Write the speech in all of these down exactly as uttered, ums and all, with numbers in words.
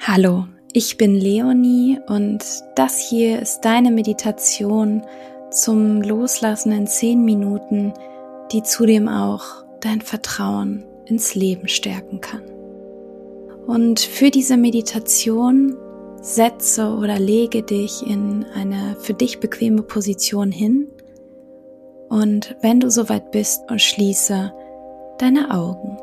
Hallo, ich bin Leonie und das hier ist deine Meditation zum Loslassen in zehn Minuten, die zudem auch dein Vertrauen ins Leben stärken kann. Und für diese Meditation setze oder lege dich in eine für dich bequeme Position hin und wenn du soweit bist, schließe deine Augen.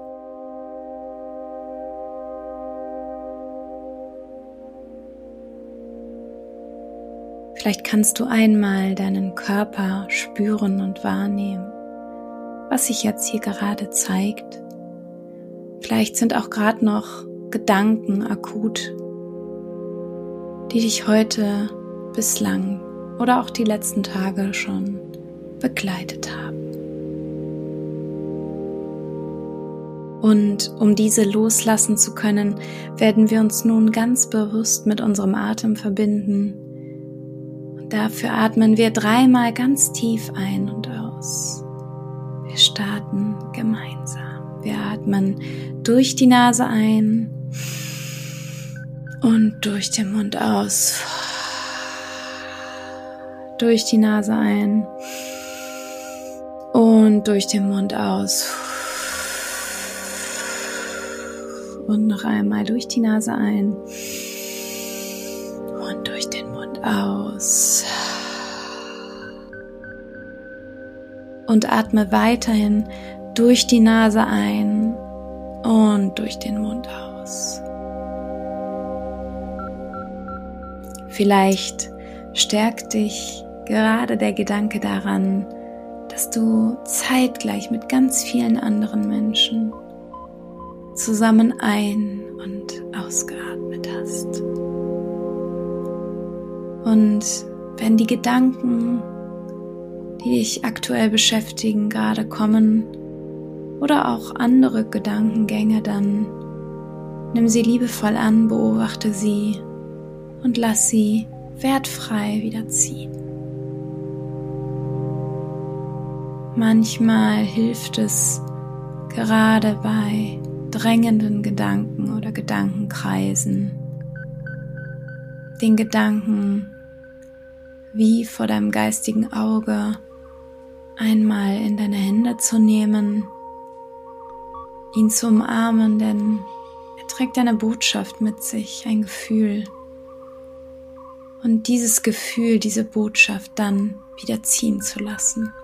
Vielleicht kannst du einmal deinen Körper spüren und wahrnehmen, was sich jetzt hier gerade zeigt. Vielleicht sind auch gerade noch Gedanken akut, die dich heute bislang oder auch die letzten Tage schon begleitet haben. Und um diese loslassen zu können, werden wir uns nun ganz bewusst mit unserem Atem verbinden. Dafür atmen wir dreimal ganz tief ein und aus. Wir starten gemeinsam. Wir atmen durch die Nase ein und durch den Mund aus. Durch die Nase ein und durch den Mund aus. Und noch einmal durch die Nase ein und durch den Mund aus. Und atme weiterhin durch die Nase ein und durch den Mund aus. Vielleicht stärkt dich gerade der Gedanke daran, dass du zeitgleich mit ganz vielen anderen Menschen zusammen ein- und ausgeatmet hast. Und wenn die Gedanken, die dich aktuell beschäftigen, gerade kommen oder auch andere Gedankengänge, dann nimm sie liebevoll an, beobachte sie und lass sie wertfrei wieder ziehen. Manchmal hilft es gerade bei drängenden Gedanken oder Gedankenkreisen, den Gedanken wie vor deinem geistigen Auge einmal in deine Hände zu nehmen, ihn zu umarmen, denn er trägt eine Botschaft mit sich, ein Gefühl. Und dieses Gefühl, diese Botschaft dann wieder ziehen zu lassen.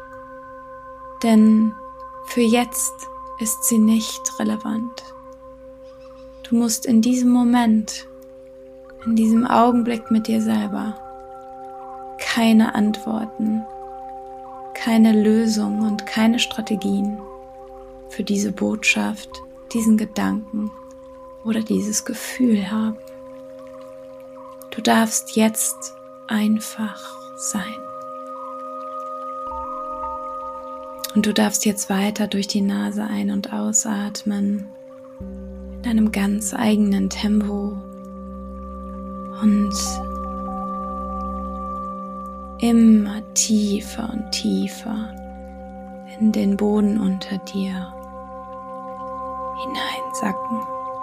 Denn für jetzt ist sie nicht relevant. Du musst in diesem Moment, in diesem Augenblick mit dir selber keine Antworten, keine Lösung und keine Strategien für diese Botschaft, diesen Gedanken oder dieses Gefühl haben. Du darfst jetzt einfach sein. Und du darfst jetzt weiter durch die Nase ein- und ausatmen, in deinem ganz eigenen Tempo und immer tiefer und tiefer in den Boden unter dir hineinsacken.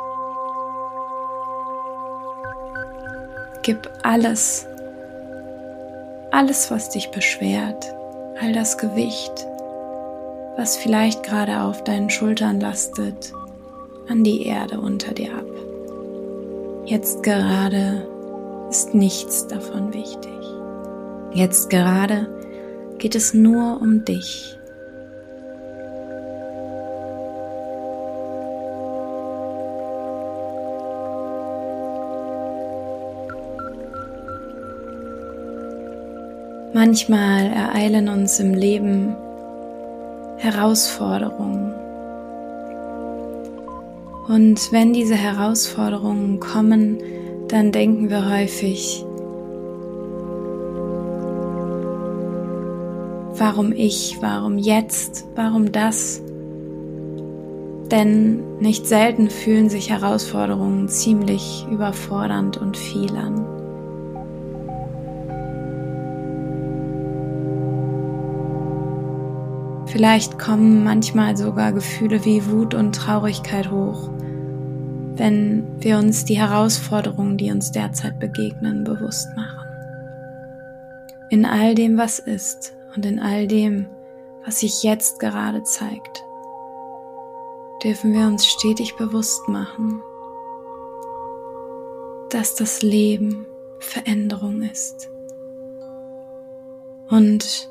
Gib alles, alles, was dich beschwert, all das Gewicht, was vielleicht gerade auf deinen Schultern lastet, an die Erde unter dir ab. Jetzt gerade ist nichts davon wichtig. Jetzt gerade geht es nur um dich. Manchmal ereilen uns im Leben Herausforderungen. Und wenn diese Herausforderungen kommen, dann denken wir häufig, warum ich, warum jetzt, warum das? Denn nicht selten fühlen sich Herausforderungen ziemlich überfordernd und viel an. Vielleicht kommen manchmal sogar Gefühle wie Wut und Traurigkeit hoch wenn wir uns die Herausforderungen, die uns derzeit begegnen, bewusst machen. In all dem, was ist und in all dem, was sich jetzt gerade zeigt, dürfen wir uns stetig bewusst machen, dass das Leben Veränderung ist und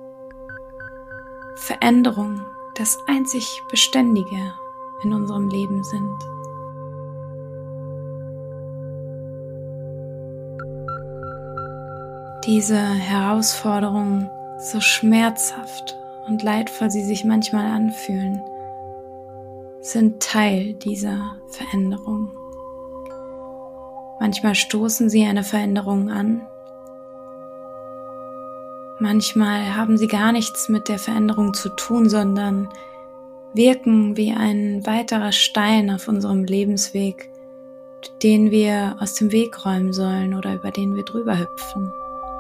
Veränderung das einzig Beständige in unserem Leben sind. Diese Herausforderungen, so schmerzhaft und leidvoll sie sich manchmal anfühlen, sind Teil dieser Veränderung. Manchmal stoßen sie eine Veränderung an. Manchmal haben sie gar nichts mit der Veränderung zu tun, sondern wirken wie ein weiterer Stein auf unserem Lebensweg, den wir aus dem Weg räumen sollen oder über den wir drüber hüpfen.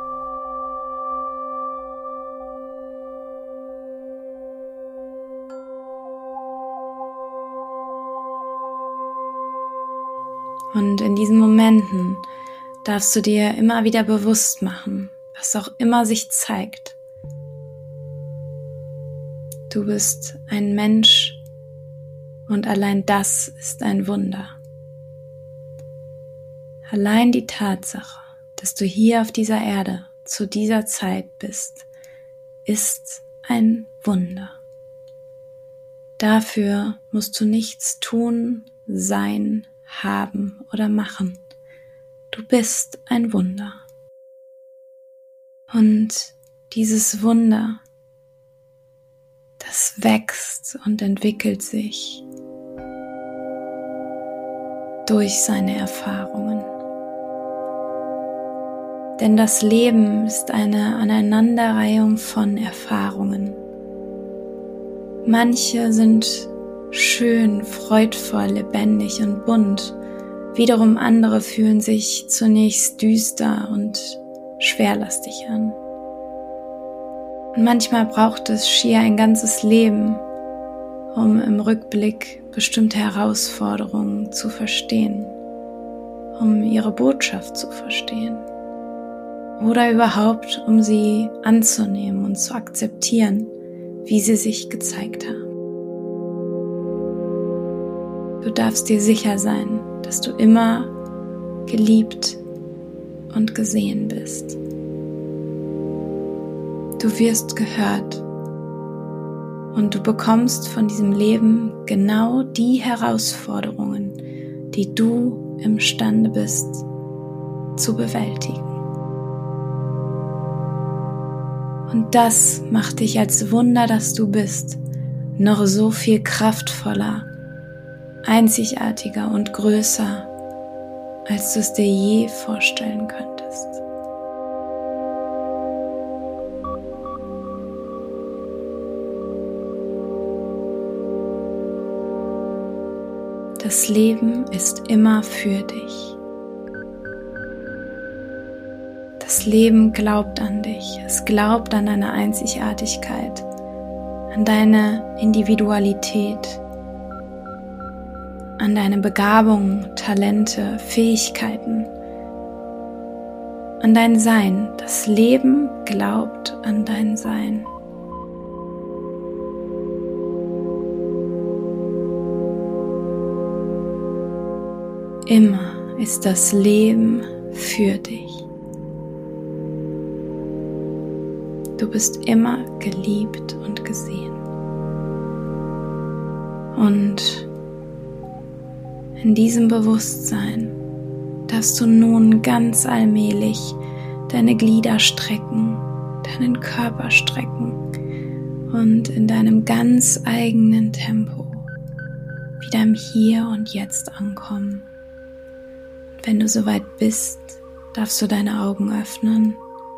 Und in diesen Momenten darfst du dir immer wieder bewusst machen, was auch immer sich zeigt. Du bist ein Mensch und allein das ist ein Wunder. Allein die Tatsache, dass du hier auf dieser Erde zu dieser Zeit bist, ist ein Wunder. Dafür musst du nichts tun, sein, haben oder machen. Du bist ein Wunder. Und dieses Wunder, das wächst und entwickelt sich durch seine Erfahrungen. Denn das Leben ist eine Aneinanderreihung von Erfahrungen. Manche sind schön, freudvoll, lebendig und bunt. Wiederum andere fühlen sich zunächst düster und schwerlastig an. Und manchmal braucht es schier ein ganzes Leben, um im Rückblick bestimmte Herausforderungen zu verstehen, um ihre Botschaft zu verstehen oder überhaupt, um sie anzunehmen und zu akzeptieren, wie sie sich gezeigt haben. Du darfst dir sicher sein, dass du immer geliebt und gesehen bist. Du wirst gehört und du bekommst von diesem Leben genau die Herausforderungen, die du imstande bist zu bewältigen. Und das macht dich als Wunder, das du bist, noch so viel kraftvoller, einzigartiger und größer, als du es dir je vorstellen könntest. Das Leben ist immer für dich. Das Leben glaubt an dich. Es glaubt an deine Einzigartigkeit, an deine Individualität, an deine Begabungen, Talente, Fähigkeiten, an dein Sein. Das Leben glaubt an dein Sein. Immer ist das Leben für dich. Du bist immer geliebt und gesehen. Und in diesem Bewusstsein darfst du nun ganz allmählich deine Glieder strecken, deinen Körper strecken und in deinem ganz eigenen Tempo wieder im Hier und Jetzt ankommen. Wenn du soweit bist, darfst du deine Augen öffnen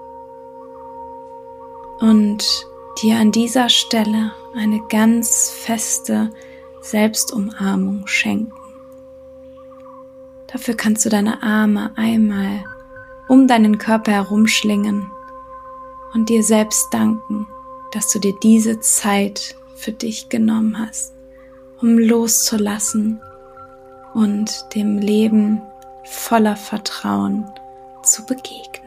und dir an dieser Stelle eine ganz feste Selbstumarmung schenken. Dafür kannst du deine Arme einmal um deinen Körper herumschlingen und dir selbst danken, dass du dir diese Zeit für dich genommen hast, um loszulassen, und dem Leben voller Vertrauen zu begegnen.